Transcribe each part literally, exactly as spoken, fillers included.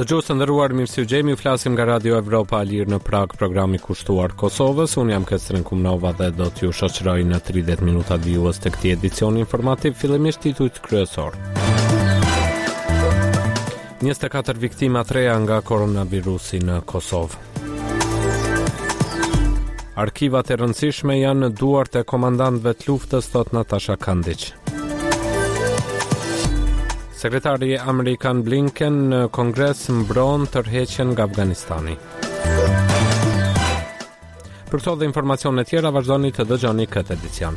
Dëgjues të nderuar, mirë se u gjejmë, flasim nga Radio Evropa e Lirë në Prag, programi kushtuar Kosovës. Unë jam Kestrin Kumnova dhe do t'ju shoqëroj në tridhjetë minuta vijues të këtij edicioni informativ, fillimisht titujt kryesor. njëzet e katër viktima të reja nga koronavirusi në Kosovë. Arkivat e rëndësishme janë në duart e komandantëve të luftës, thot Natasha Kandić. Sekretari Amerikan Blinken në Kongres mbron tërheqjen nga Afganistani. Për këto dhe informacione tjera vazhdoni të dëgjoni këtë edicion.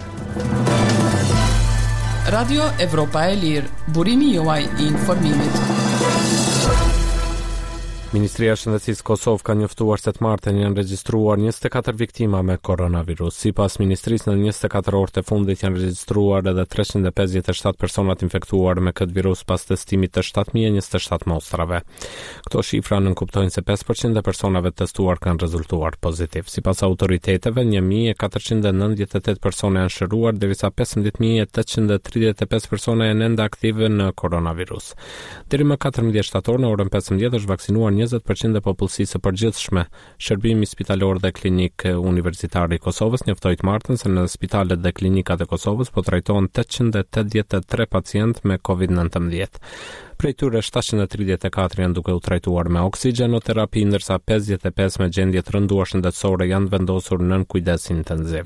Radio Evropa e Lirë, burimi juaj I informimit. Ministria e Shëndetësisë Kosovë ka njoftuar se të martën janë regjistruar njëzet e katër viktima me koronavirus. Sipas ministrisë, në njëzet e katër orët e fundit janë regjistruar edhe treqind e pesëdhjetë e shtatë personat infektuar me këtë virus pas testimit të shtatë mijë e njëzet e shtatë mostrave. Këto shifra nënkuptojnë se pesë përqind e personave testuar kanë rezultuar pozitiv. Sipas autoriteteve, një mijë e katërqind e nëntëdhjetë e tetë persona janë shëruar, derisa pesëmbëdhjetë mijë e tetëqind e tridhjetë e pesë persona janë ende aktive në koronavirus. Deri më katërmbëdhjetë shtator në orën pesëmbëdhjetë është vaksinuar njëzet përqind e popullsisë së përgjithshme. Shërbimi spitalor dhe klinik universitar I Kosovës njoftoi të martën se në spitalet dhe klinikat e Kosovës po trajtohen tetëqind e tetëdhjetë e tre pacientë me covid nineteen. Prej tyre shtatëqind e tridhjetë e katër janë duke u trajtuar me oksigjenoterapi, ndërsa pesëdhjetë e pesë me gjendje të rënduar shëndetësore janë vendosur nën kujdes intenziv.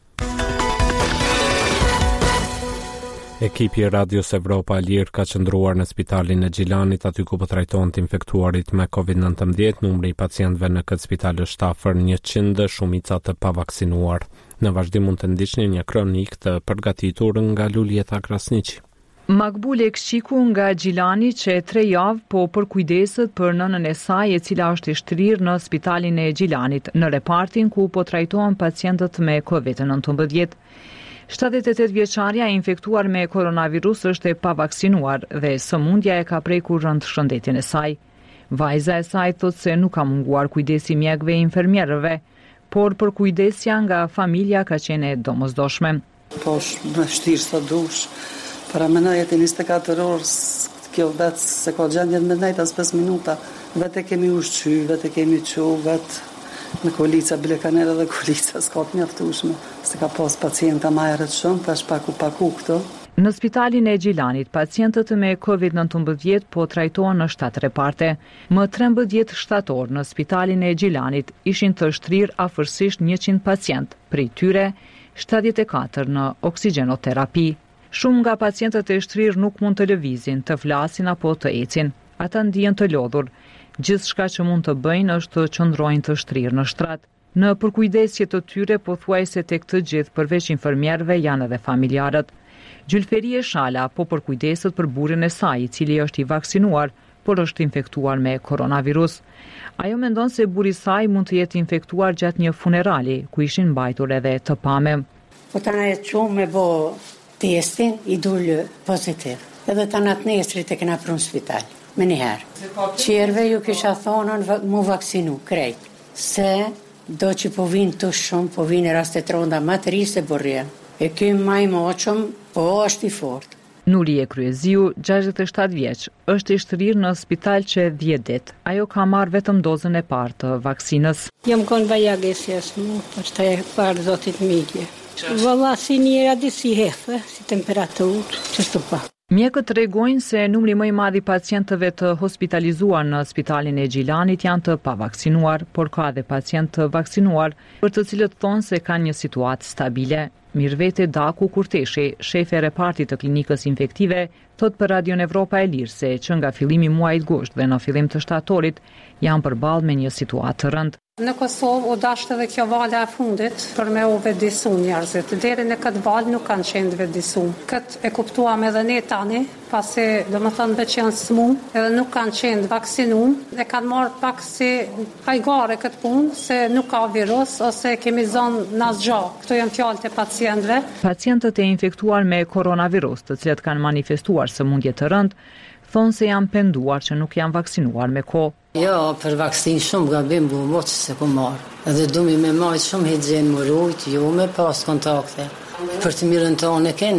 Ekipi I Radios Evropa e Lirë ka qëndruar në spitalin e Gjilanit, aty ku po trajtohen të infektuarit me covid nineteen. Numri I pacientëve në këtë spital është afër njëqind, shumica të pavaksinuar. Në vazhdim mund të ndiqni një kronik të përgatitur nga Luljeta Krasniqi. Makbule Këshiku nga Gjilani që tre javë po përkujdeset për nënën e saj e cila është I shtrirë në spitalin e Gjilanit, në repartin ku po trajtohen pacientët me covid nineteen. shtatëdhjetë e tetë vjeçaria e infektuar me koronavirus është e pavaksinuar dhe sëmundja e ka prekur rënd shëndetin e saj. Vajza e saj thotë se nuk ka munguar kujdesi mjekëve e infermierëve, por për kujdesja nga familja ka qenë e domosdoshme. Po është më vështirë sa dush. Para menoj e njëzet e katër orë, kjo vetë se ka gjendje me nejtë as pesë minuta. Vetë e kemi ushqy, vetë e kemi qu, vetë me kolica, bile kanera dhe kolica s'ka të mjaftueshme. Se ka pas pacienta ma herët shumë, tash paku paku këto. Në spitalin e Gjilanit, pacientët me covid nineteen po trajtohen në shtatë reparte. Më trembëdhjetë shtator në spitalin e Gjilanit ishin të shtrirë afërsisht njëqind pacient, prej tyre shtatëdhjetë e katër në oksigjenoterapi. Shumë nga pacientët e shtrirë nuk mund të lëvizin, të flasin apo të ecin. Ata ndihen të lodhur. Gjithçka që mund të bëjnë është të qëndrojnë të shtrirë në shtrat. Në përkujdesje të tyre pothuajse tek të gjithë përveç infermierëve janë edhe familjarët. Gjylferi Shala po përkujdeset për burrin e saj, I cili është I vaksinuar, por është infektuar me koronavirus. Ajo mendon se burri I saj mund të jetë infektuar gjatë një funerali, ku ishin mbajtur edhe të pame. Po tana e qumë me bo testin, I dulë pozitiv. Edhe tana të nesrit e kena prunë spital. Me njëherë. Qerve ju kisha thonën mu vaksinu, krejt. Se do që po vinë të shumë, po vinë rastet ronda ma të ri se borrien. E këm ma I moqëm, po është I fort. Nurie Kryeziu, gjashtëdhjetë e shtatë vjeç, është I shtrirë në spital që dhjetë ditë. Ajo ka marrë vetëm dozën e parë të vaksinës. Jam konë vajagesjes mu, është e parë zotit midje. Valla si njëra di si hefe, si temperaturë, qështu pa. Mjekët tregojnë se numri më I madh I pacientëve të hospitalizuar në spitalin e Gjilanit janë të pavaksinuar, por ka edhe pacientë të vaksinuar, për të cilët thonë se kanë një situatë stabile. Mirvete Daku Kurteshi, shefe e repartit të klinikës infektive, thot për Radion Evropa e Lirë se që nga fillimi muajit gusht dhe në fillim të shtatorit janë përballë me një situatë të rëndë. Në Kosovë u dashtë edhe kjo valë e fundit për me u vedisu njerëzit. Deri në këtë valë nuk kanë qenë vedisu. Këtë e kuptuam edhe ne tani, pasi do më thënë veç janë smu, edhe nuk kanë qenë vaksinu, e kanë marrë pak si hajgare këtë punë, se nuk ka virus, ose kemi zonë nasgja. Këto janë fjalët e pacientëve. Pacientët e infektuar me koronavirus, të cilët kanë manifestuar sëmundje të rëndë, thonë se janë penduar që nuk janë vaksinuar me kohë. Jo, për vaksin shumë gabim bu moqë se ku marë. Edhe dumi me majtë shumë higjenë më rujtë, jo me pas kontakte. Për të mirën tonë e keni.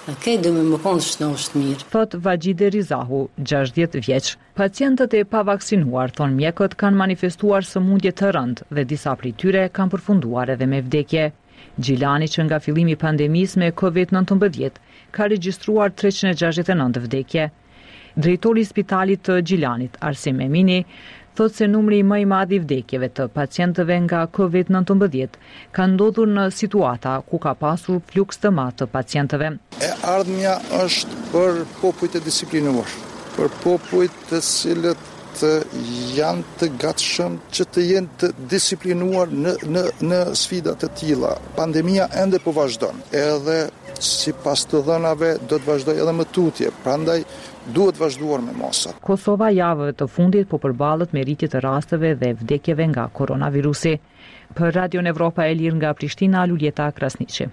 Okej, do më konë shtë është mirë. Thot Vajide Rizahu, gjashtëdhjetë vjeç. Pacientët e pavaksinuar, thon mjekët, kanë manifestuar sëmundje të rëndë dhe disa prej tyre kanë përfunduar edhe me vdekje. Gjilani, që nga fillimi i pandemisë me kovid nëntëmbëdhjetë, ka regjistruar treqind e gjashtëdhjetë e nëntë vdekje. Drejtori i spitalit të Gjilanit, Arsim Emini, thot se numri më i madh i vdekjeve të pacientëve nga kovid nëntëmbëdhjetë ka ndodhur në situata ku ka pasur fluks të madh të pacientëve. E ardhmja është për popujt e disiplinuar, për popujt të cilët janë të gatshëm që të jenë të disiplinuar në, në, në sfidat të tilla. Pandemia ende po vazhdon, edhe sipas të dhënave do të vazhdoj edhe më tutje, prandaj duhet vazhduar me mosat. Kosova javëve të fundit po përballet me rritje të rasteve dhe vdekjeve nga koronavirusi. Për Radion Evropa e Lirë nga Prishtina, Luljeta Krasniqi.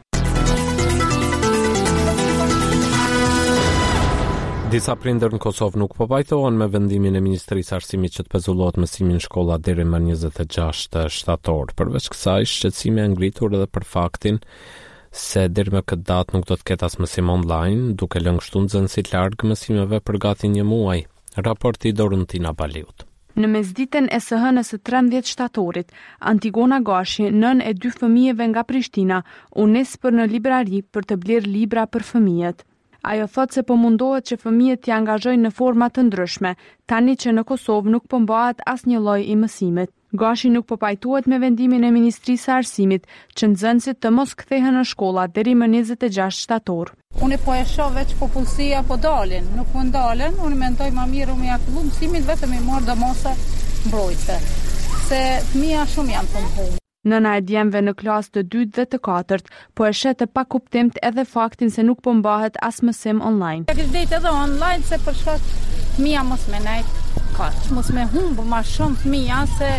Disa prindër në Kosovë nuk po pajtohen me vendimin e Ministrisë Arsimit që të pezullohet mësimi në shkolla deri më njëzet e gjashtë shtator. Përveç kësaj, shqetësimi e ngritur edhe për faktin se deri më këtë datë nuk do të ketë as mësim online, duke lënë kështu nxënësit larg mësimeve për gati një muaj. Raporti Doruntina Baliut. Në mesditën e së hënës së trembëdhjetë shtatorit, Antigona Gashi, nën e dy fëmijëve nga Prishtina, u nis për në librari për të blerë libra për fëmijët. Ajo thot se po mundohet që fëmijët t'i angazhojnë në forma të ndryshme, tani që në Kosovë nuk po mbahet asnjë lloj i mësimit. Gashi nuk po pajtohet me vendimin e Ministrisë së Arsimit që nxënësit të mos kthehen në shkolla deri më njëzet e gjashtë shtator. Unë po e shoh veç popullsia po dalin, nuk po ndalen, unë mendoj më mirë me akullu mësimin vetëm i marr domosë mbrojtëse. Se fëmia shumë janë të mëhuar. Nëna e djemve në klasë të dytë dhe të katërt, po e shet të pa kuptimt edhe faktin se nuk po mbahet as mësim online. E kështë dhejtë edhe online se për shkak fëmia mos me nejtë katë, mos me humbë ma shumë fëmia se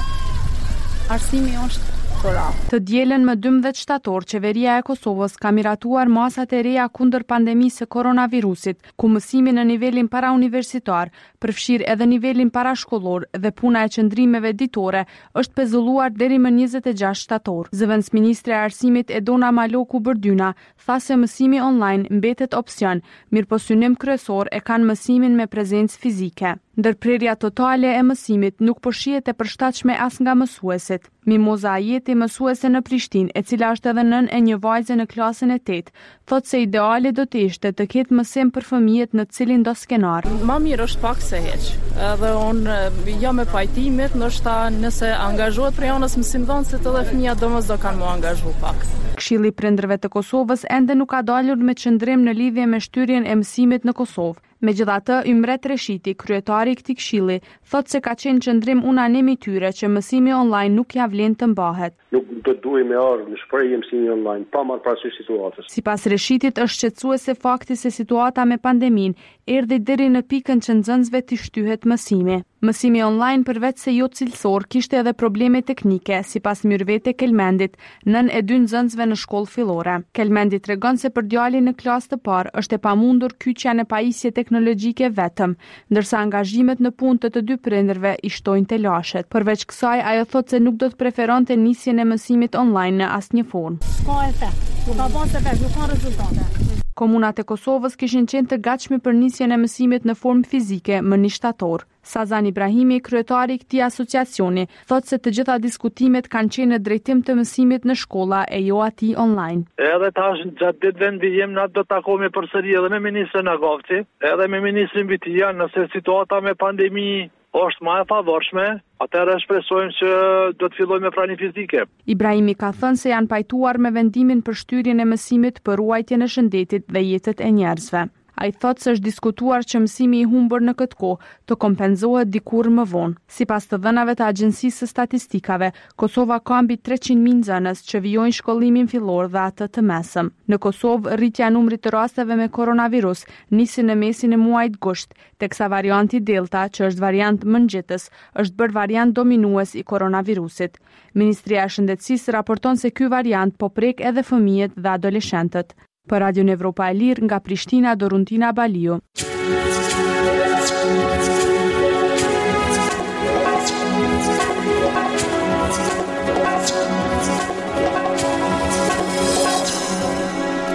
arsimi është tora. Të dielën më dymbëdhjetë shtator, qeveria e Kosovës ka miratuar masat e reja kundër pandemisë së koronavirusit, ku mësimi në nivelin parauniversitar, përfshir edhe nivelin parashkollor dhe puna e qëndrimeve ditore, është pezulluar deri më njëzet e gjashtë shtator. Zëvendësministre e Arsimit Edona Maloku Bërdyna tha se mësimi online mbetet opsion, mirë po synim kryesor e kanë mësimin me prezencë fizike. Ndërprerja totale e mësimit nuk po shihet e përshtatshme as nga mësuesit. Mimoza Ajeti, mësuese në Prishtinë, e cila është edhe nën e një vajze në klasën e tetë, thotë se ideali do të ishte të ketë mësim për fëmijët në cilin do skenar. Ma mirë është pak se heq. Edhe unë jam me pajtimit, ndoshta nëse angazhohet për janës mësimdhënësit edhe fëmijët domos do kanë mu angazhu pak. Këshilli prindërve të Kosovës ende nuk ka dalur me qëndrim në lidhje me shtyrjen e mësimit në Kosovë. Megjithatë, Ymret Reshiti, kryetari i këtij këshilli, thotë se ka qenë qëndrim unanim i tyre që mësimi online nuk ja vlen të mbahet. Nuk do duhet me ardhur në shprehje mësimi online, pa marrë parasysh situatës. Sipas Reshitit, është shqetësuese fakti se situata me pandeminë erdhi deri në pikën që nxënësve t'i shtyhet mësimi. Mësimi online përveç se jo cilësor kishte edhe probleme teknike, sipas Myrvete Kelmendit, nën e dy nxënësve në shkollë fillore. Kelmendi tregon se për djalin në klasë të parë është e pamundur kyçja në pajisje teknologjike vetëm, ndërsa angazhimet në punë të të dy prindërve i shtojnë te lashet. Përveç kësaj, ajo thotë se nuk do të preferonte nisjen e mësimit online në asnjë formë. Ka efekt, nuk ka bën efekt, nuk ka rezultate. Komunat e Kosovës kishin qenë të gatshme për nisjen e mësimit në formë fizike më një shtator. Sazan Ibrahimi, kryetari i këtij asociacioni, thotë se të gjitha diskutimet kanë qenë në drejtim të mësimit në shkolla e jo atij online. Edhe tash gjatë ditëve në vijim na do të takohemi përsëri edhe me ministrin Agovci, edhe me ministrin Vitian, nëse situata me pandemi është më e favorshme, atëherë shpresojmë që do të fillojmë me pranin fizike. Ibrahimi ka thënë se janë pajtuar me vendimin për shtyrjen e mësimit për ruajtjen e shëndetit dhe jetët e njerëzve. Ai thotë se është diskutuar që mësimi i humbur në këtë kohë të kompenzohet dikur më vonë. Sipas të dhënave të Agjencisë së Statistikave, Kosova ka mbi treqind mijë nxënës që vijojnë shkollimin fillor dhe atë të mesëm. Në Kosovë, rritja e numrit të rasteve me koronavirus nisi në mesin e muajit gusht, teksa varianti Delta, që është variant mëngjetës, është bërë variant dominues i koronavirusit. Ministria e Shëndetësisë raporton se ky variant po prek edhe fëmijët dhe adoleshentët. Për Radion Evropa e Lirë nga Prishtina, Doruntina Baliu.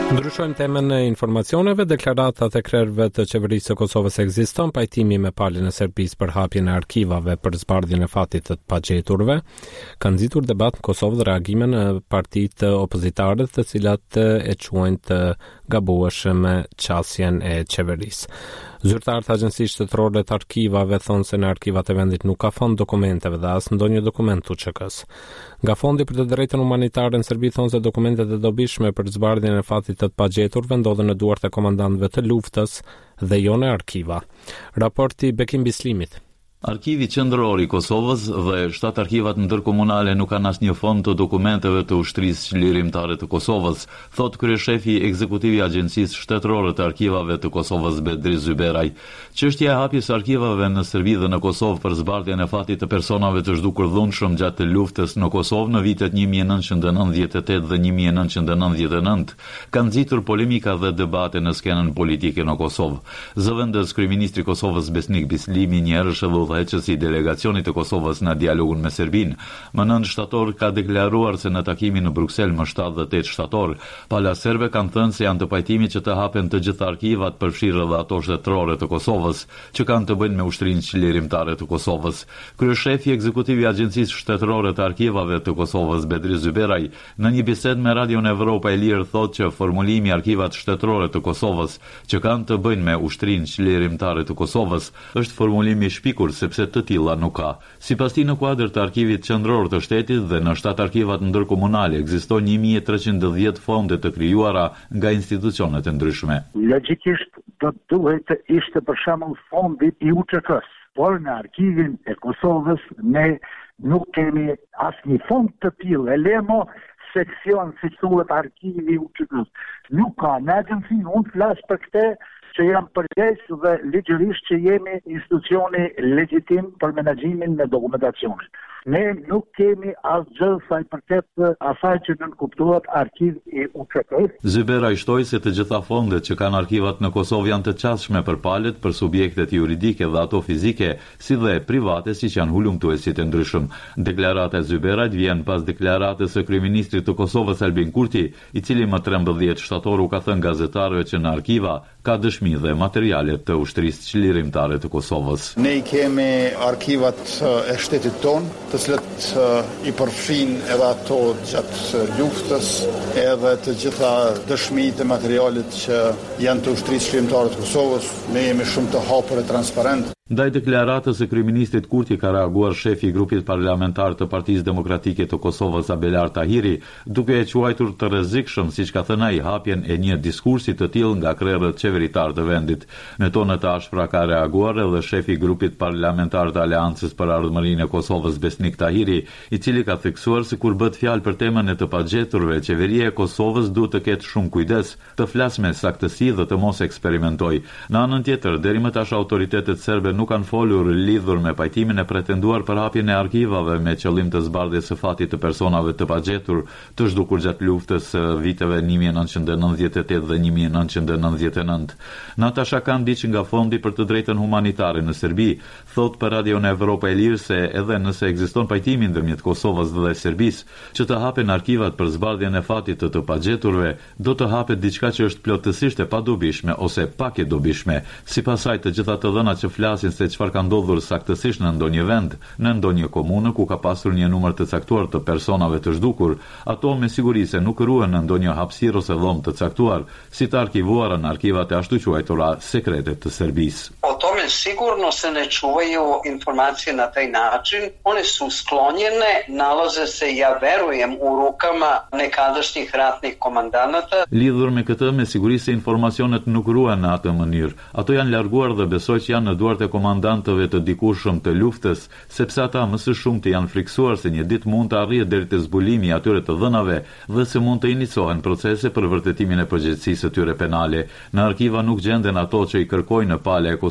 Ndryshojmë temën e informacioneve. Deklaratat e krerëve të qeverisë së Kosovës ekziston, pajtimi me palën e Serbisë për hapjen e arkivave për zbardhjen e fatit të pagjeturve. Ka nxitur debat në Kosovë dhe reagime në partitë opozitare, të cilat e quajnë të gabueshme me qasjen e qeverisë. Zyrtarët e Agjencisë Shtetërore të Arkivave thonë se në arkivat e vendit nuk ka fond dokumenteve dhe as ndonjë dokument U Q K-s. Nga Fondi për të drejtën humanitare në Serbi thonë se dokumentet e dobishme për zbardhjen e fatit të pagjeturve ndodhen në duart e komandantëve të luftës dhe jo në arkiva. Raporti Bekim Bislimit. Arkivi qendror i Kosovës dhe shtatë arkivat ndërkomunale nuk kanë asnjë fond të dokumenteve të ushtrisë çlirimtare të Kosovës, thot kryeshefi ekzekutiv i Agjencisë Shtetërore të Arkivave të Kosovës Bedri Zyberaj. Çështja e hapjes së arkivave në Serbi dhe në Kosovë për zbardhjen e fatit të personave të zhdukur dhunshëm gjatë luftës në Kosovë në vitet një mijë e nëntëqind e nëntëdhjetë e tetë dhe një mijë e nëntëqind e nëntëdhjetë e nëntë ka nxitur polemika dhe debate në skenën politike në Kosovë. Zëvendës kryeministri i Kosovës Besnik Bislimi një herë shëlloi udhëheqësi i delegacionit të Kosovës në dialogun me Serbinë. Më nëntë shtator ka deklaruar se në takimin në Bruksel më shtatë dhe tetë shtator, pala serbe kanë thënë se janë të pajtimit që të hapen të gjitha arkivat përfshirë dhe ato shtetërore të Kosovës, që kanë të bëjnë me ushtrinë çlirimtare të Kosovës. Kryeshefi ekzekutiv i Agjencisë Shtetërore të Arkivave të Kosovës Bedri Zyberaj në një bisedë me Radion Evropa e Lirë thotë që formulimi arkivat shtetërore të Kosovës që kanë të bëjnë me ushtrinë çlirimtare të Kosovës është formulimi i shpikur sepse të tilla nuk ka. Sipas tij në kuadër të arkivit qendror të shtetit dhe në shtatë arkivat ndërkomunale ekziston një mijë e treqind e dhjetë fonde të krijuara nga institucionet e ndryshme. Logjikisht do të duhet të ishte për shembull fondi i U Q K-s, por në arkivin e Kosovës ne nuk kemi asnjë fond të tillë. E lemo seksion si thuhet arkivi i U Q K-s. Nuk ka në agjencin, unë flas për këtë që jam përgjegjës dhe ligjërisht që jemi institucioni legjitim për menaxhimin me dokumentacionin. Ne nuk kemi asgjë sa i përket asaj që nën kuptohet arkiv i U Q K-s. Zyberaj shtoi se të gjitha fondet që kanë arkivat në Kosovë janë të qasshme për palët për subjektet juridike dhe ato fizike, si dhe private siç janë hulumtuesit e ndryshëm. Deklarata e Zyberajt vjen pas deklaratës së kryeministrit të Kosovës Albin Kurti, i cili më trembëdhjetë shtator u ka thënë gazetarëve që në arkiva ka dëshmi dhe materiale të ushtrisë çlirimtare të Kosovës. Ne kemi arkivat e shtetit tonë, të cilët i përfshin edhe ato gjatë luftës, edhe të gjitha dëshmitë e materialit që janë të ushtrisë çlirimtare të Kosovës. Ne jemi shumë të hapur e transparent. Ndaj deklaratës së kryeministit Kurti ka reaguar shefi i grupit parlamentar të Partisë Demokratike të Kosovës Abelar Tahiri, duke e quajtur të rrezikshëm, siç ka thënë ai, hapjen e një diskursi të tillë nga krerët qeveritar të vendit. Në tonë të ashpra ka reaguar edhe shefi i grupit parlamentar të Aleancës për Ardhmërinë e Kosovës Besnik Tahiri, i cili ka theksuar se kur bëhet fjalë për temën e të pagjeturve, qeveria e Kosovës duhet të ketë shumë kujdes, të flasë me saktësi dhe të mos eksperimentojë. Në anën tjetër, deri më tash autoritetet serbe nuk kanë folur lidhur me pajtimin e pretenduar për hapjen e arkivave me qëllim të zbardhjes së fatit të personave të pagjetur të zhdukur gjatë luftës viteve një mijë e nëntëqind e nëntëdhjetë e tetë dhe një mijë e nëntëqind e nëntëdhjetë e nëntë. Natasha Kandiç nga Fondi për të drejtën humanitare në Serbi thot për Radion Evropa e Lirë se edhe nëse ekziston pajtimi ndërmjet Kosovës dhe Serbisë që të hapen arkivat për zbardhjen e fatit të të pagjeturve, do të hapet diçka që është plotësisht e padobishme ose pak e dobishme. Sipas saj, të gjitha të dhënat që flasin se çfarë ka ndodhur saktësisht në ndonjë vend, në ndonjë komunë ku ka pasur një numër të caktuar të personave të zhdukur, ato me siguri se nuk ruhen në ndonjë hapësirë ose dhomë të caktuar, si të arkivuara në arkivat e ashtu quajtura sekrete të Serbisë. O tome sigurno se ne čuvaju informacije na taj način, one su sklonjene, nalaze se, ja verujem, u rukama nekadašnjih ratnih komandanata. Lidhur me këtë, me siguri se informacionet nuk ruhen në atë mënyrë. Ato janë larguar dhe besoj që janë në duart e komandantëve të dikushëm të luftës, sepse ata më së shumti janë friksuar se një ditë mund të arrijë deri te zbulimi i atyre të dhënave dhe se mund të inicijohen procese për vërtetimin e përgjegjësisë së tyre penale. Në arkiva nuk gjenden ato që i kërkojnë në pale e Kosovës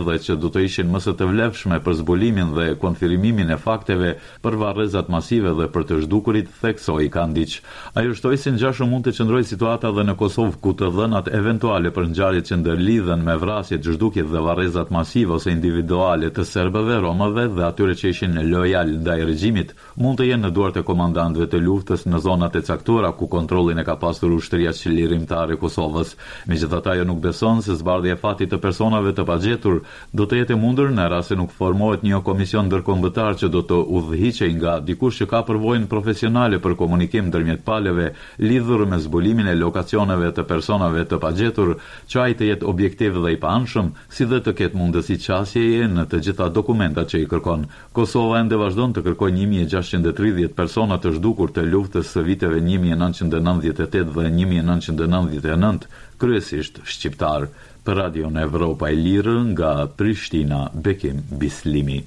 dhe që do të ishin më së të vlefshme për zbulimin dhe konfirmimin e fakteve për varrezat masive dhe për të zhdukurit, theksoi Kandiq. Ai shtoi se ngjashëm mund të qëndrojë situata dhe në Kosovë ku të dhënat eventuale për ngjarjet që ndërlidhen me vrasjet, zhdukjet dhe varrezat masive ose individuale të serbëve, romëve dhe atyre që ishin lojal ndaj regjimit mund të jenë në duart e komandantëve të luftës në zonat e caktuara ku kontrollin e ka pasur ushtria çlirimtare e Kosovës. Megjithatë, ajo nuk beson se zbardhja e fatit të personave të pagjetur do të jetë e mundur në rast se nuk formohet një komision ndërkombëtar që do të udhëhiqej nga dikush që ka përvojën profesionale për komunikim ndërmjet palëve lidhur me zbulimin e lokacioneve të personave të pagjetur, që ai të jetë objektiv dhe i paanshëm, si dhe të ketë mundësi qasjeje në të gjitha dokumentat që i kërkon. Kosova ende vazhdon të kërkojë një mijë e gjashtëqind e tridhjetë persona të zhdukur të luftës së viteve një mijë e nëntëqind e nëntëdhjetë e tetë dhe një mijë e nëntëqind e nëntëdhjetë e nëntë, kryesisht shqiptar. Për Radion Evropa e Lirë nga Prishtina, Bekim Bislimi.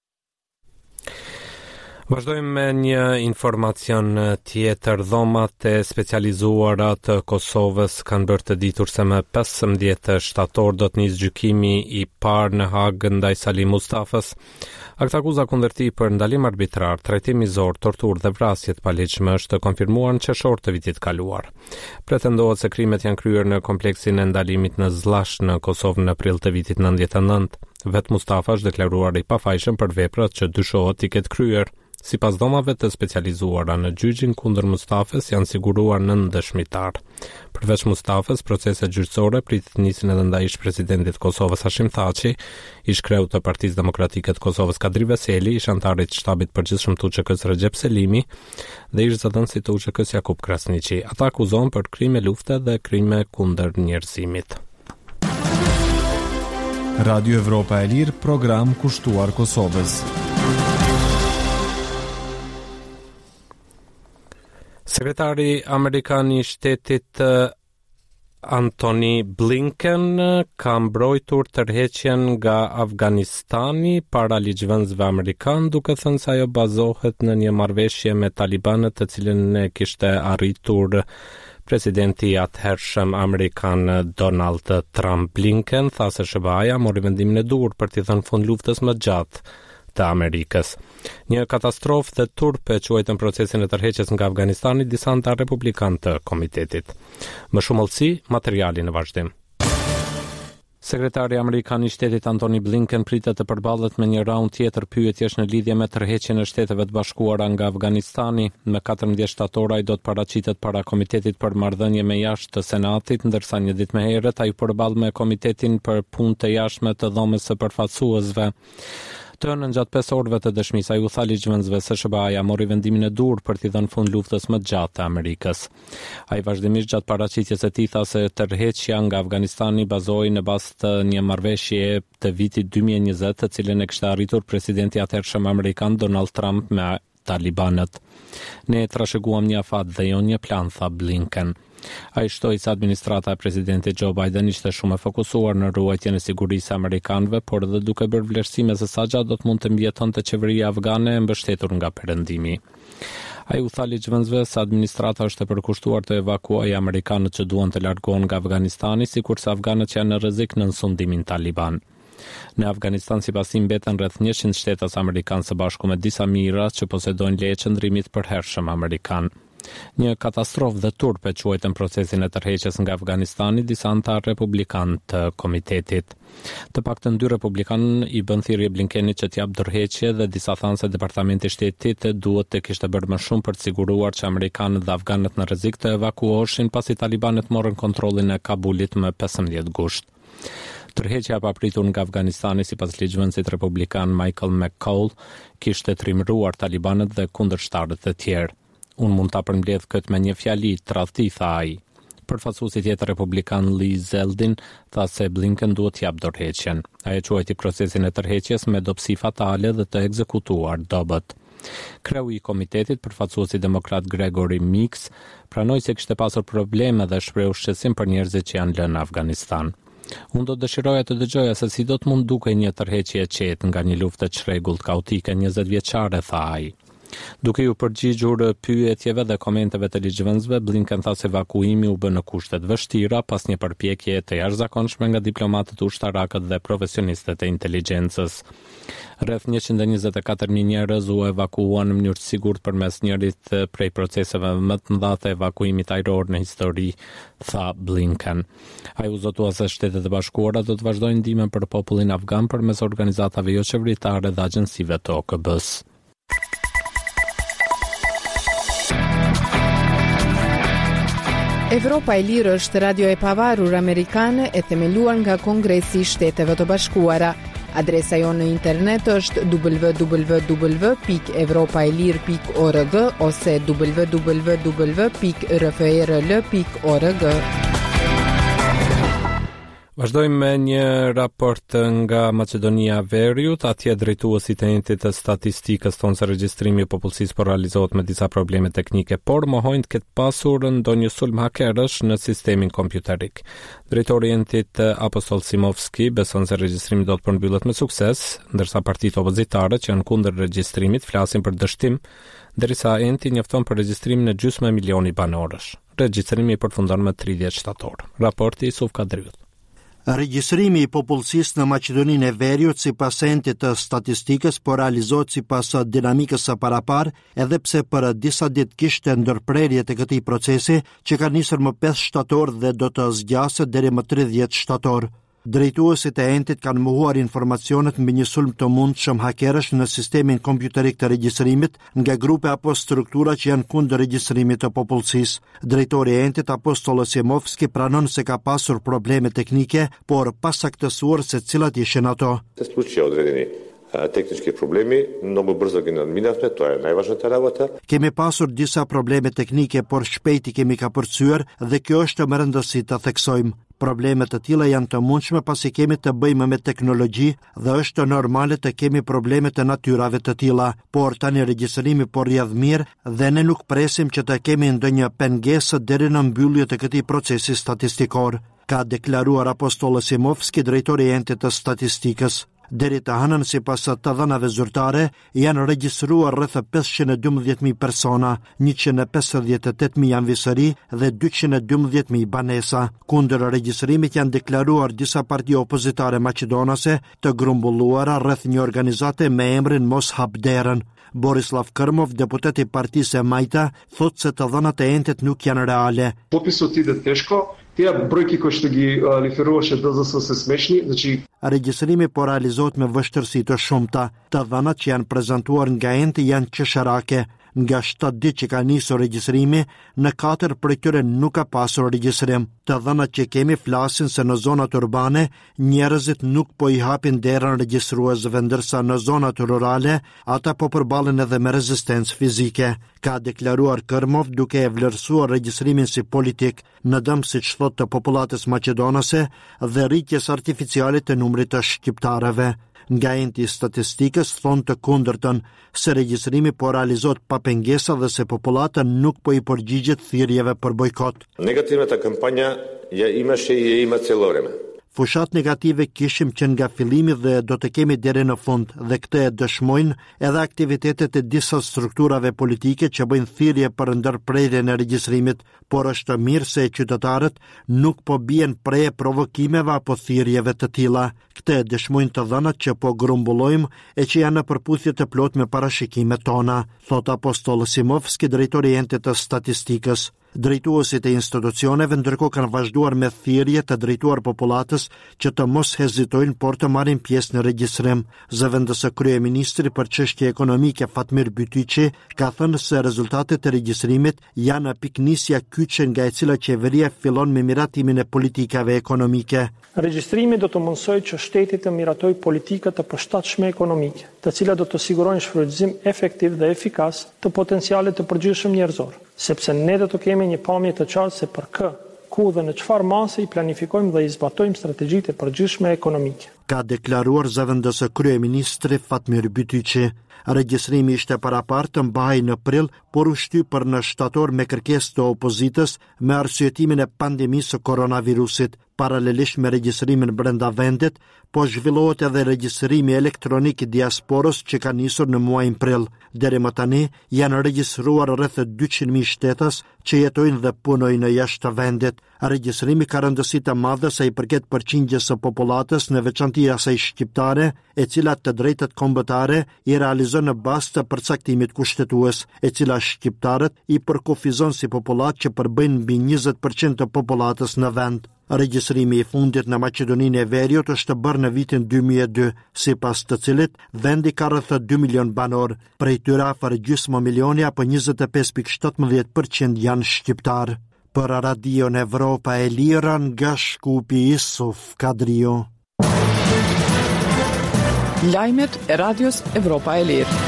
Vazhdojmë me një informacion tjetër. Dhomat e specializuara të Kosovës kanë bërë të ditur se më pesëmbëdhjetë shtator do të nisë gjykimi i parë në Hagë ndaj Salim Mustafës. Akta akuza kundër tij për ndalim arbitrar, trajtim mizor, torturë dhe vrasje të paligjshme është konfirmuar në qershor të vitit kaluar. Pretendohet se krimet janë kryer në kompleksin e ndalimit në Zllash në Kosovë në prill të vitit nëntëdhjetë e nëntë. Vet Mustafa është deklaruar i pafajshëm për veprat që dyshohet i ketë kryer. Sipas dhomave të specializuara në gjyqin kundër Mustafës janë siguruar nëntë dëshmitar. Përveç Mustafës, procese gjyqësore pritet të nisin edhe ndaj ish-presidentit të Kosovës Hashim Thaçi, ish-kreu të Partisë Demokratike të Kosovës Kadri Veseli, ish-antarit të shtabit përgjithshëm të U Ç K-s Recep Selimi dhe ish-zëdhënësit të U Ç K-s Jakub Krasniqi. Ata akuzohen për krime lufte dhe krime kundër njerëzimit. Radio Evropa e Lirë, program kushtuar Kosovës. Sekretari Amerikan i Shtetit Antony Blinken ka mbrojtur tërheqjen nga Afganistani para ligjvënësve amerikan, duke thënë se ajo bazohet në një marrëveshje me talibanët, të cilën e kishte arritur presidenti i atëhershëm amerikan Donald Trump. Blinken tha se S B A-ja mori vendimin e dur për t'i dhënë fund luftës më gjatë të Amerikës. Një katastrofë dhe turpe quajtën procesin e tërheqjes nga Afganistani disa anëtar republikan të komitetit. Më shumë hollësi, materiali në vazhdim. Sekretari Amerikan i Shtetit Antony Blinken pritet të përballet me një raund tjetër pyetjesh në lidhje me tërheqjen e Shteteve të Bashkuara nga Afganistani. Më katërmbëdhjetë shtator ai do të paraqitet para Komitetit për Marrëdhënie me Jashtë të Senatit, ndërsa një ditë më herët ai përball me Komitetin për Punë të Jashtme të Dhomës së Përfaqësuesve. Të në gjatë pesë orëve të dëshmisë, ai u tha ligjvënësve se S B A-ja mori vendimin e dur për t'i dhënë fund luftës më gjatë të Amerikës. Ai vazhdimisht gjatë paraqitjes së tij tha se tërheqja nga Afganistani bazohej në bazë të një marrëveshje të vitit dy mijë e njëzet, të cilën e kishte arritur presidenti i atëhershëm amerikan Donald Trump me talibanët. Ne trashëguam një afat dhe jo një plan, tha Blinken. Ai shtoi se administrata e presidentit Joe Biden ishte shumë e fokusuar në ruajtjen e sigurisë amerikanëve, por edhe duke bërë vlerësime se sa gjatë do të mund të mbijetonte qeveria afgane e mbështetur nga perëndimi. Ai u tha ligjvënësve se administrata është e përkushtuar të evakuojë amerikanët që duan të largohen nga Afganistani, sikurse afganët që janë në rrezik në sundimin taliban. Në Afganistan sipas tij mbeten rreth njëqind shtetas amerikanë së bashku me disa mijëra që posedojnë leje qëndrimit për hershëm amerikan. Një katastrofë dhe turpe quajtën procesin e tërheqjes nga Afganistani disa anëtar republikan të komitetit. Të paktën dy republikanë i bën thirrje Blinkenit që t'jap dorëheqje dhe disa thanë se departamenti i shtetit duhet të kishte bërë më shumë për të siguruar që amerikanët dhe afganët në rrezik të evakuoheshin pasi talibanët morën kontrollin e Kabulit më pesëmbëdhjetë gusht. Tërheqja e papritur nga Afganistani sipas ligjvënësit republikan Michael McCaul kishte trimëruar talibanët dhe kundërshtarët e tjerë. Unë mund ta përmbledh këtë me një fjali, tradhti, tha ai. Përfaqësuesi tjetër republikan Lee Zeldin tha se Blinken duhet t'jap dorëheqjen. Ai quajti procesin e tërheqjes me dobësi fatale dhe të ekzekutuar dobët. Kreu i komitetit, përfaqësuesi demokrat Gregory Meeks, pranoi se kishte pasur probleme dhe shprehu shqetësim për njerëzit që janë lënë në Afganistan. Unë do dëshiroja të dëgjoja se si do të mund dukej një tërheqje e qetë nga një luftë e çrregullt kaotike njëzet vjeçare, tha ai. Duke ju përgjigjur pyetjeve dhe komenteve të ligjvënësve, Blinken tha se evakuimi u bë në kushte të vështira pas një përpjekje të jashtëzakonshme nga diplomatët ushtarakët dhe profesionistët e inteligjencës. Rreth njëqind e njëzet e katër mijë njerëz u evakuuan në mënyrë të sigurt përmes njërit prej proceseve më të mëdha të evakuimit ajror në histori, tha Blinken. Ai u zotua se Shtetet e Bashkuara do të vazhdojnë ndihmën për popullin afgan përmes organizatave jo qeveritare dhe agjensive të O K B-s. Evropa e Lirë është radio e pavarur amerikane e themeluar nga Kongresi i Shteteve të Bashkuara. Adresa jonë në internet është w w w pikë evropaelir pikë org ose w w w pikë r f r l pikë org. Vazhdojmë me një raport nga Maqedonia e Veriut. Atje drejtuesit e entit të statistikës thonë se regjistrimi i popullsisë po realizohet me disa probleme teknike, por mohojnë të ketë pasur ndonjë sulm hakerësh në sistemin kompjuterik. Drejtori i entit Apostol Simovski beson se regjistrimi do të përmbyllet me sukses, ndërsa partitë opozitare që janë kundër regjistrimit flasin për dështim, derisa enti njofton për regjistrimin e gjysmë e milioni banorësh. Regjistrimi përfundon me tridhjetë shtator. Raporti i Suf Kadriut. Regjistrimi i popullsisë në Maqedoninë e Veriut sipas entit të statistikës po realizohet sipas dinamikës së parapar, edhe pse për disa ditë kishte ndërprerje të këtij procesi që ka nisur më pesë shtator dhe do të zgjaset deri më tridhjetë shtator. Drejtuesit e entit kanë mohuar informacionet mbi një sulm të mundshëm hakerësh në sistemin kompjuterik të regjistrimit nga grupe apo struktura që janë kundër regjistrimit të popullsisë. Drejtori i entit Apostol Simovski pranon se ka pasur probleme teknike, por pa saktësuar se cilat ishin ato. Tehnički problemi, mnogo brzo gi nadminavme, to je najvažnija работа. Kemi pasur disa probleme teknike, por shpejt i kemi kapërcyer dhe kjo është më rëndësi të theksojmë. Problemet të tilla janë të mundshme pasi kemi të bëjmë me teknologji dhe është normale të kemi probleme të natyrave të tilla, por tani regjistrimi po rrjedh mirë dhe ne nuk presim që të kemi ndonjë pengesë deri në mbyllje të këtij procesi statistikor, ka deklaruar Apostol Simovski, drejtori i entit të statistikës. Deri të hënën sipas të dhënave zyrtare janë regjistruar rreth pesëqind e dymbëdhjetë mijë persona, njëqind e pesëdhjetë e tetë mijë anvisëri dhe dyqind e dymbëdhjetë mijë banesa. Kundër regjistrimit janë deklaruar disa parti opozitare maqedonase të grumbulluara rreth një organizate me emrin Mos hap derën. Borislav Kërmov, deputet i Partisë e Majta, thotë se të dhënat e entit nuk janë reale. Popisot ide teško. Tja brojki koje što gi liferovaše D Z S se smešni, znači regjistrimi po realizohet me vështirësi të shumta. Të dhënat që janë prezantuar nga enti janë qesharake. Nga shtatë ditë që ka nisur regjistrimi, në katër prej tyre nuk ka pasur regjistrim. Të dhënat që kemi flasin se në zonat urbane njerëzit nuk po i hapin derën regjistruesve, ndërsa në zonat rurale ata po përballen edhe me rezistencë fizike, ka deklaruar Kërmov, duke e vlerësuar regjistrimin si politik në dëm siç thotë të popullatës maqedonase dhe rritjes artificiale të numrit të shqiptarëve. Nga enti statistikës thonë të kundërtën se regjistrimi po realizohet pa pengesa dhe se populata nuk po i përgjigjet thirrjeve për bojkot. Negativната кампanja ja imаше i je ima celo vreme. Fushat negative kishim që nga fillimi dhe do të kemi deri në fund, dhe këtë e dëshmojnë edhe aktivitetet e disa strukturave politike që bëjnë thirrje për ndërprerjen e regjistrimit, por është mirë se qytetarët nuk po bien prej provokimeve apo thirrjeve të tilla. Këtë e dëshmojnë të dhënat që po grumbullojmë e që janë në përputhje të plot me parashikimet tona, thot Apostol Simovski, drejtori i entit të statistikës. Drejtuesit e institucioneve ndërkohë kanë vazhduar me thirrje të drejtuar popullatës që të mos hezitojnë por të marrin pjesë në regjistrim. Zëvendësë kryeministri për çështje ekonomike Fatmir Bytyqi ka thënë se rezultatet e regjistrimit janë piknisja kyçe nga e cila qeveria fillon me miratimin e politikave ekonomike. Regjistrimi do të mundsojë që shteti të miratojë politika të përshtatshme ekonomike, të cilat do të sigurojnë shfrytëzim efektiv dhe efikas të potencialit të përgjithshëm njerëzor, sepse ne do të kemi një pamje të qartë se për kë, ku dhe në çfarë mase i planifikojmë dhe i zbatojmë strategjitë e përgjithshme ekonomike. Ka deklaruar zëvendësë kryeministri Fatmir Bytyqi. Regjistrimi ishte parapar të mbahej në prill, por u shty për në shtator me kërkesë të opozitës me arsyetimin e pandemisë së koronavirusit. paralelisht me regjistrimin brenda vendit, po zhvillohet edhe regjistrimi elektronik i diasporës që ka nisur në muajin prill. Deri më tani janë regjistruar rreth dyqind mijë shtetas që jetojnë dhe punojnë jashtë të vendit. Regjistrimi ka rëndësi të madhe sa i përket përqindjes së popullatës, në veçanti asaj shqiptare, e cila të drejtat kombëtare i realizon në bazë të përcaktimit kushtetues, e cila shqiptarët i përkufizon si popullat që përbëjnë mbi njëzet përqind të popullatës në vend. Regjistrimi i fundit në Maqedoninë e Veriut është bërë në vitin dy mijë e dy, sipas të cilit vendi ka rreth dy milion banor, prej tyre afër gjysmë milioni apo njëzet e pesë pikë shtatëmbëdhjetë përqind janë shqiptar. Për Radion Evropa e Lira nga Shkupi Isuf Kadrio. Lajmet e Radios Evropa e Lirë.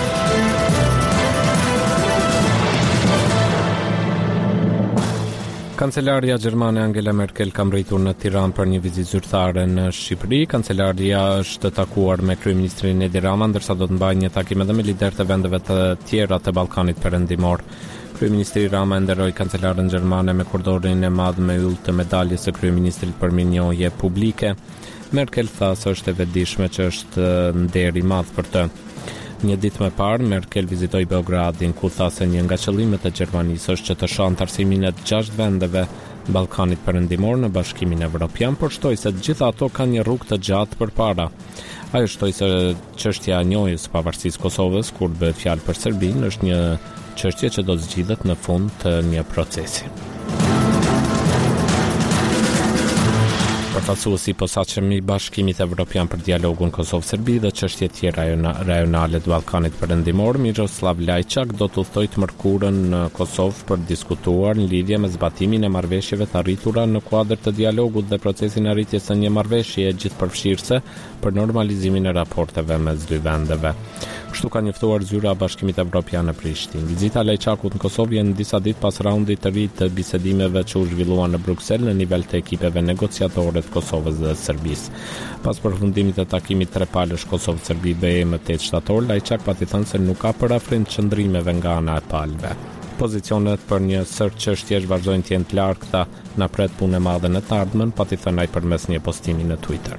Kancelaria gjermane Angela Merkel ka mbritur në Tiranë për një vizitë zyrtare në Shqipëri. Kancelaria është takuar me kryeministrin Edi Rama, ndërsa do të mbajë një takim edhe me liderët e vendeve të tjera të Ballkanit Perëndimor. Kryeministri Rama nderoi kancelaren gjermane me kordorin e madh me yll të medaljes së kryeministrit për mirënjohje publike. Merkel tha se është e vetëdijshme që është nder i madh për të. Një ditë më parë, Merkel vizitoi Beogradin, ku tha se një nga qëllimet e Gjermanisë është që të shohë anëtarësimin e gjashtë vendeve Ballkanit Perëndimor në Bashkimin Evropian, por shtoi se të gjitha ato kanë një rrugë të gjatë përpara. Ajo shtoi se çështja e njohjes së pavarësisë Kosovës, kur bëhet fjalë për Serbinë, është një çështje që do të zgjidhet në fund të një procesi. Përfaqësuesi i posaçëm i Bashkimit Evropian për dialogun Kosovë-Serbi dhe çështje tjera rajonale të Ballkanit Perëndimor, Miroslav Lajçak, do të udhtojë të mërkurën në Kosovë për të diskutuar në lidhje me zbatimin e marrëveshjeve të arritura në kuadër të dialogut dhe procesin e arritjes së një marrëveshje gjithëpërfshirëse për normalizimin e raporteve mes dy vendeve. Kështu ka njoftuar zyra e Bashkimit Evropian në Prishtinë. Vizita e Lajçakut në Kosovë vjen disa ditë pas raundit të ri të bisedimeve që u zhvilluan në Bruksel në nivel të ekipeve negociatore të Kosovës dhe Serbisë. Pas përfundimit të takimit trepalësh Kosovë-Serbi B E më tetë shtator, Lajçak pati thënë se nuk ka parafrim të çndrimeve nga ana e palëve. Pozicionet për një sër çështjesh vazhdojnë të jenë të largëta, na pret punë e madhe në të ardhmen, pati thënë ai përmes një postimi në Twitter.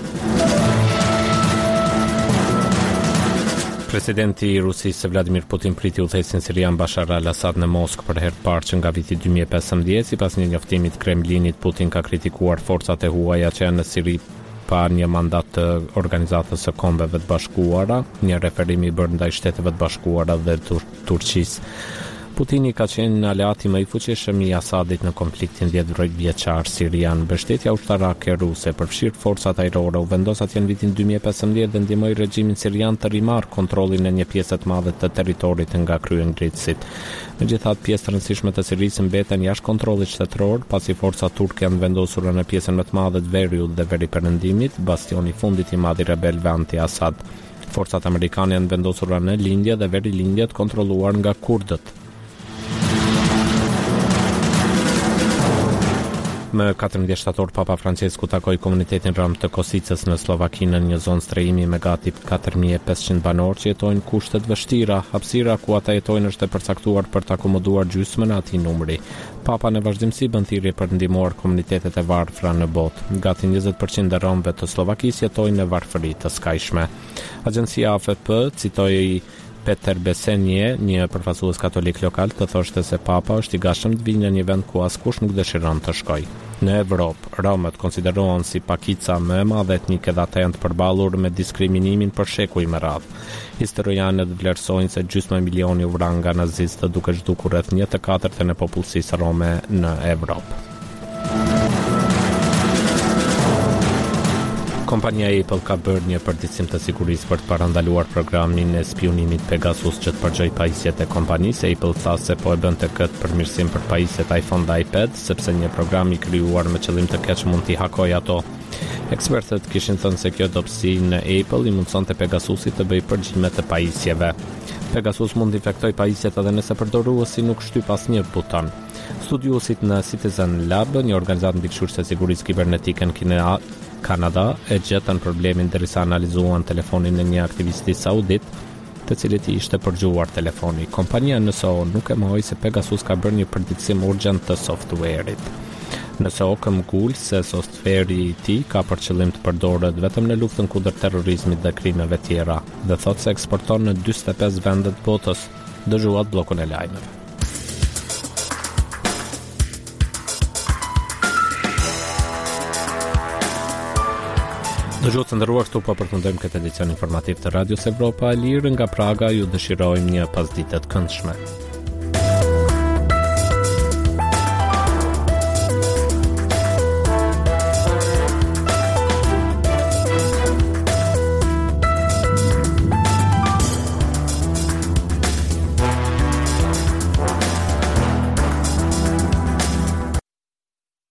Presidenti i Rusisë Vladimir Putin priti udhëheqësin sirian Bashar al-Assad në Moskë për herë të parë që nga viti dy mijë e pesëmbëdhjetë. Sipas një njoftimi të Kremlinit, Putin ka kritikuar forcat e huaja që janë në Siri pa një mandat të Organizatës së Kombeve të Bashkuara, një referim i bërë ndaj Shteteve të Bashkuara dhe Tur- Turqisë. Putini ka qenë aleati më i fuqishëm i Asadit në konfliktin dhjetë vjeçar sirian. Mbështetja ushtarake ruse përfshirë forcat ajrore u vendos atje në vitin dy mijë e pesëmbëdhjetë dhe ndihmoi regjimin sirian të rimarrë kontrollin e një pjese të madhe të territorit nga kryengritësit. Megjithatë, pjesë të rëndësishme të Sirisë mbeten jashtë kontrollit shtetëror, pasi forcat turke janë vendosur në pjesën më të madhe të veriut dhe veriperëndimit, bastioni i fundit i madh i rebelëve anti-Asad. Forcat amerikane janë vendosur në lindje dhe verilindje të kontrolluar nga kurdët. Më katërmbëdhjetë shtator Papa Francesku takoi komunitetin rom të Kosicës në Slovakinë, në një zonë strehimi me gati katër mijë e pesëqind banor që jetojnë kushte të vështira. Hapësira ku ata jetojnë është e përcaktuar për të akomoduar gjysmën e atij numri. Papa në vazhdimsi bën thirrje për të ndihmuar komunitetet e varfra në botë. Gati njëzet përqind e romëve të Slovakisë jetojnë në varfëri të skajshme. Agjencia A F P citoi Peter Besenje, një përfaqësues katolik lokal, të thoshte se Papa është i gatshëm të vijë në një vend ku askush nuk dëshiron të shkojë. Në Evropë, romët konsiderohen si pakica më e madhe etnike dhe ata janë të përballur me diskriminimin për shekuj me radhë. Historianët vlerësojnë se gjysmë milioni u vran nga nazistët, duke zhdukur rreth një të katërtën e popullsisë rome në Evropë. Kompania Apple ka bërë një përditësim të sigurisë për të parandaluar programin e spionimit Pegasus që të përgjoj pajisjet e kompanisë. Apple tha se po e bënte këtë përmirësim për pajisjet iPhone dhe iPad, sepse një program i krijuar me qëllim të keq mund t'i hakojë ato. Ekspertët kishin thënë se kjo dobësi në Apple i mundsonte Pegasusit të bëjë përgjigje të pajisjeve. Pegasus mund të infektoj pajisjet edhe nëse përdoruesi nuk shtyp asnjë buton. Studiuesit në Citizen Lab, një organizatë mbikëqyrëse sigurisë kibernetike në Kanada, e gjetën problemin derisa analizuan telefonin e një aktivisti saudit, të cilit i ishte përgjuar telefoni. Kompania N S O nuk e mohoi se Pegasus ka bërë një përditësim urgjent të softwareit. Nëse Okëm ngul se sostferi i tij ka për qëllim të përdoret vetëm në luftën kundër terrorizmit dhe krimeve tjera dhe thotë se eksporton në dyzet e pesë vende të botës, dëgjuat bllokun e lajmeve. Dëgjues të nderuar, këtu po përfundojmë këtë edicion informativ të Radios Evropa e Lirë nga Praga. Ju dëshirojmë një pasditë të këndshme.